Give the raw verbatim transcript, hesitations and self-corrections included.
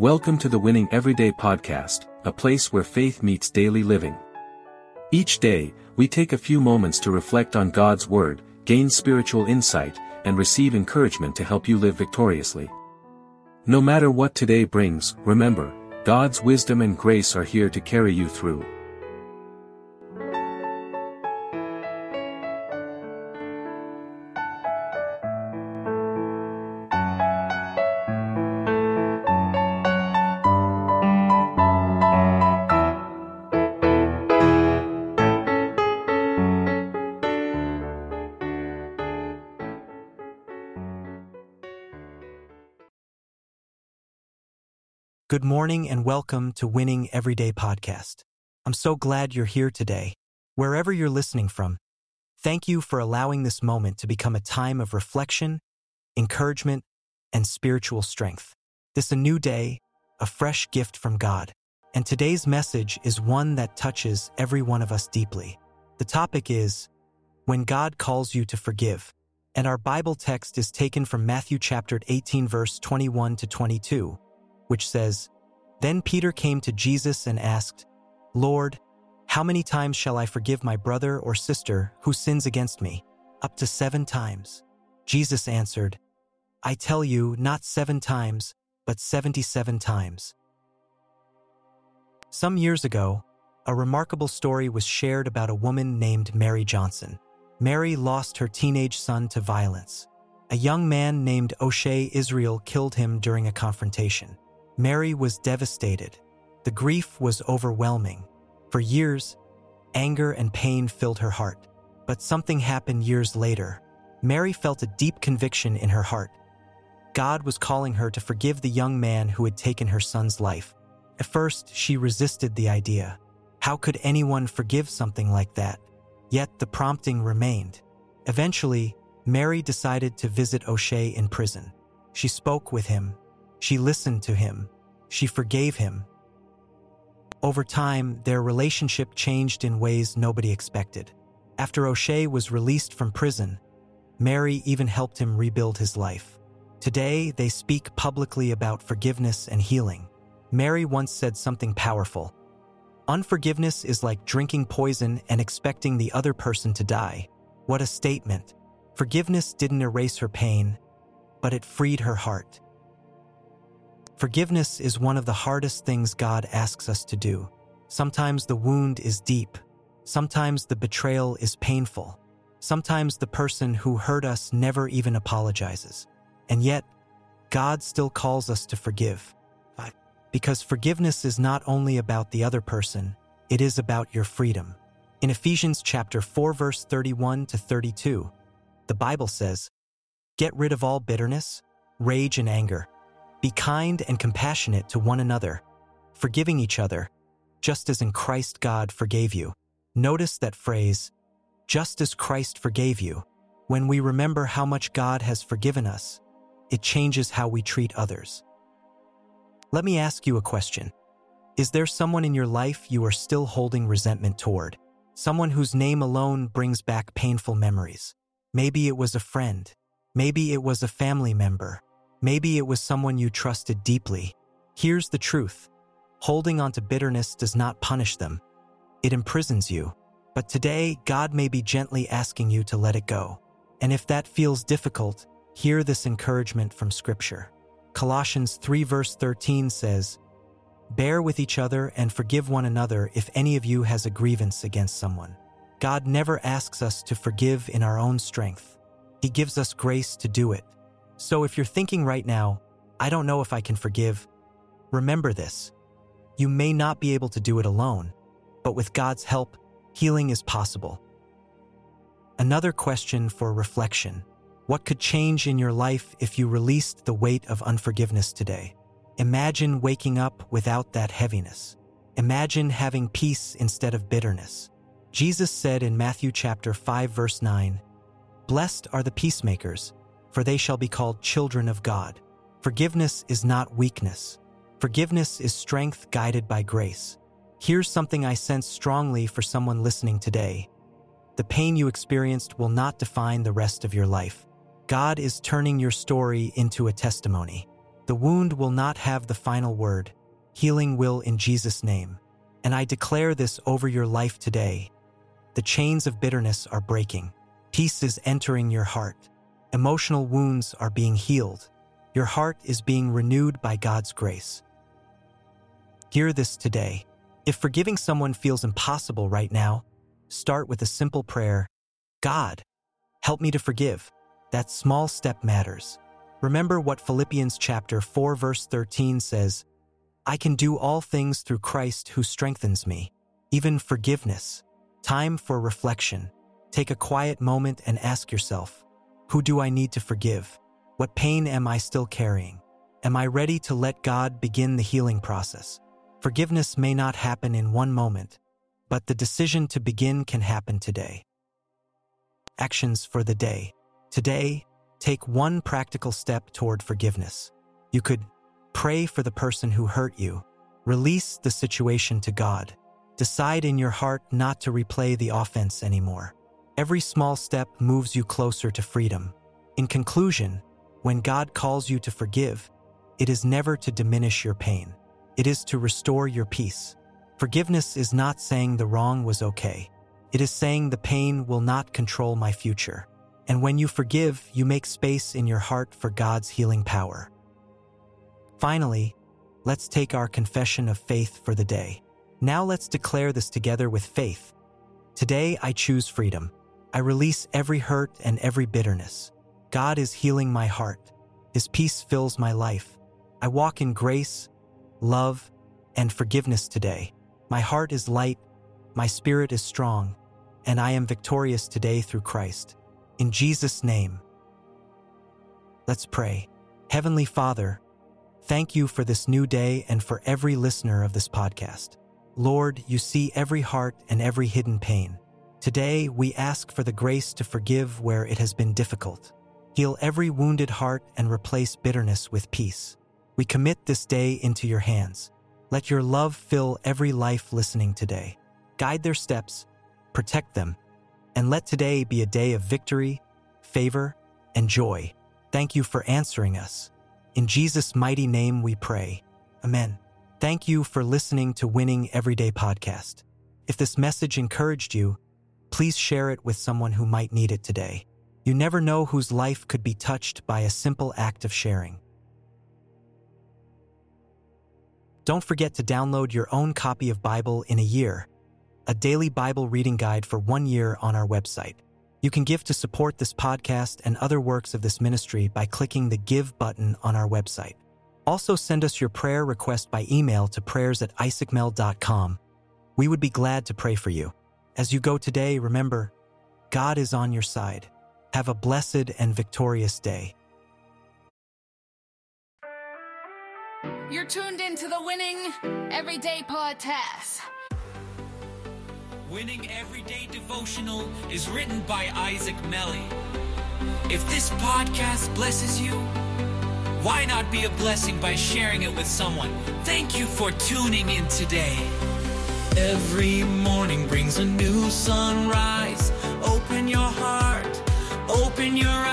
Welcome to the Winning Everyday podcast, a place where faith meets daily living. Each day, we take a few moments to reflect on God's Word, gain spiritual insight, and receive encouragement to help you live victoriously. No matter what today brings, remember, God's wisdom and grace are here to carry you through. Good morning and welcome to Winning Everyday Podcast. I'm so glad you're here today. Wherever you're listening from, thank you for allowing this moment to become a time of reflection, encouragement, and spiritual strength. This is a new day, a fresh gift from God, and today's message is one that touches every one of us deeply. The topic is, When God Calls You to Forgive, and our Bible text is taken from Matthew chapter eighteen verse twenty-one to twenty-two, which says, Then Peter came to Jesus and asked, Lord, how many times shall I forgive my brother or sister who sins against me? Up to seven times. Jesus answered, I tell you, not seven times, but seventy-seven times. Some years ago, a remarkable story was shared about a woman named Mary Johnson. Mary lost her teenage son to violence. A young man named O'Shea Israel killed him during a confrontation. Mary was devastated. The grief was overwhelming. For years, anger and pain filled her heart. But something happened years later. Mary felt a deep conviction in her heart. God was calling her to forgive the young man who had taken her son's life. At first, she resisted the idea. How could anyone forgive something like that? Yet the prompting remained. Eventually, Mary decided to visit O'Shea in prison. She spoke with him. She listened to him. She forgave him. Over time, their relationship changed in ways nobody expected. After O'Shea was released from prison, Mary even helped him rebuild his life. Today, they speak publicly about forgiveness and healing. Mary once said something powerful. Unforgiveness is like drinking poison and expecting the other person to die. What a statement. Forgiveness didn't erase her pain, but it freed her heart. Forgiveness is one of the hardest things God asks us to do. Sometimes the wound is deep. Sometimes the betrayal is painful. Sometimes the person who hurt us never even apologizes. And yet, God still calls us to forgive. Because forgiveness is not only about the other person, it is about your freedom. In Ephesians chapter four verse thirty-one to thirty-two, the Bible says, Get rid of all bitterness, rage and anger. Be kind and compassionate to one another, forgiving each other, just as in Christ God forgave you. Notice that phrase, just as Christ forgave you. When we remember how much God has forgiven us, it changes how we treat others. Let me ask you a question. Is there someone in your life you are still holding resentment toward? Someone whose name alone brings back painful memories? Maybe it was a friend. Maybe it was a family member. Maybe it was someone you trusted deeply. Here's the truth. Holding on to bitterness does not punish them. It imprisons you. But today, God may be gently asking you to let it go. And if that feels difficult, hear this encouragement from Scripture. Colossians three verse thirteen says, Bear with each other and forgive one another if any of you has a grievance against someone. God never asks us to forgive in our own strength. He gives us grace to do it. So if you're thinking right now, I don't know if I can forgive, remember this. You may not be able to do it alone, but with God's help, healing is possible. Another question for reflection. What could change in your life if you released the weight of unforgiveness today? Imagine waking up without that heaviness. Imagine having peace instead of bitterness. Jesus said in Matthew chapter five verse nine, Blessed are the peacemakers, for they shall be called children of God. Forgiveness is not weakness. Forgiveness is strength guided by grace. Here's something I sense strongly for someone listening today. The pain you experienced will not define the rest of your life. God is turning your story into a testimony. The wound will not have the final word. Healing will in Jesus' name. And I declare this over your life today. The chains of bitterness are breaking. Peace is entering your heart. Emotional wounds are being healed. Your heart is being renewed by God's grace. Hear this today. If forgiving someone feels impossible right now, start with a simple prayer. God, help me to forgive. That small step matters. Remember what Philippians chapter four verse thirteen says, I can do all things through Christ who strengthens me. Even forgiveness. Time for reflection. Take a quiet moment and ask yourself, who do I need to forgive? What pain am I still carrying? Am I ready to let God begin the healing process? Forgiveness may not happen in one moment, but the decision to begin can happen today. Actions for the day. Today, take one practical step toward forgiveness. You could pray for the person who hurt you. Release the situation to God. Decide in your heart not to replay the offense anymore. Every small step moves you closer to freedom. In conclusion, when God calls you to forgive, it is never to diminish your pain. It is to restore your peace. Forgiveness is not saying the wrong was okay. It is saying the pain will not control my future. And when you forgive, you make space in your heart for God's healing power. Finally, let's take our confession of faith for the day. Now let's declare this together with faith. Today I choose freedom. I release every hurt and every bitterness. God is healing my heart. His peace fills my life. I walk in grace, love, and forgiveness today. My heart is light, my spirit is strong, and I am victorious today through Christ. In Jesus' name, let's pray. Heavenly Father, thank you for this new day and for every listener of this podcast. Lord, you see every heart and every hidden pain. Today, we ask for the grace to forgive where it has been difficult. Heal every wounded heart and replace bitterness with peace. We commit this day into your hands. Let your love fill every life listening today. Guide their steps, protect them, and let today be a day of victory, favor, and joy. Thank you for answering us. In Jesus' mighty name we pray. Amen. Thank you for listening to Winning Everyday Podcast. If this message encouraged you, please share it with someone who might need it today. You never know whose life could be touched by a simple act of sharing. Don't forget to download your own copy of Bible in a Year, a daily Bible reading guide for one year on our website. You can give to support this podcast and other works of this ministry by clicking the Give button on our website. Also send us your prayer request by email to prayers at isaac mel dot com. We would be glad to pray for you. As you go today, remember, God is on your side. Have a blessed and victorious day. You're tuned into the Winning Everyday Podcast. Winning Everyday Devotional is written by Isaac Melly. If this podcast blesses you, why not be a blessing by sharing it with someone? Thank you for tuning in today. Every morning brings a new sunrise. Open your heart, open your eyes.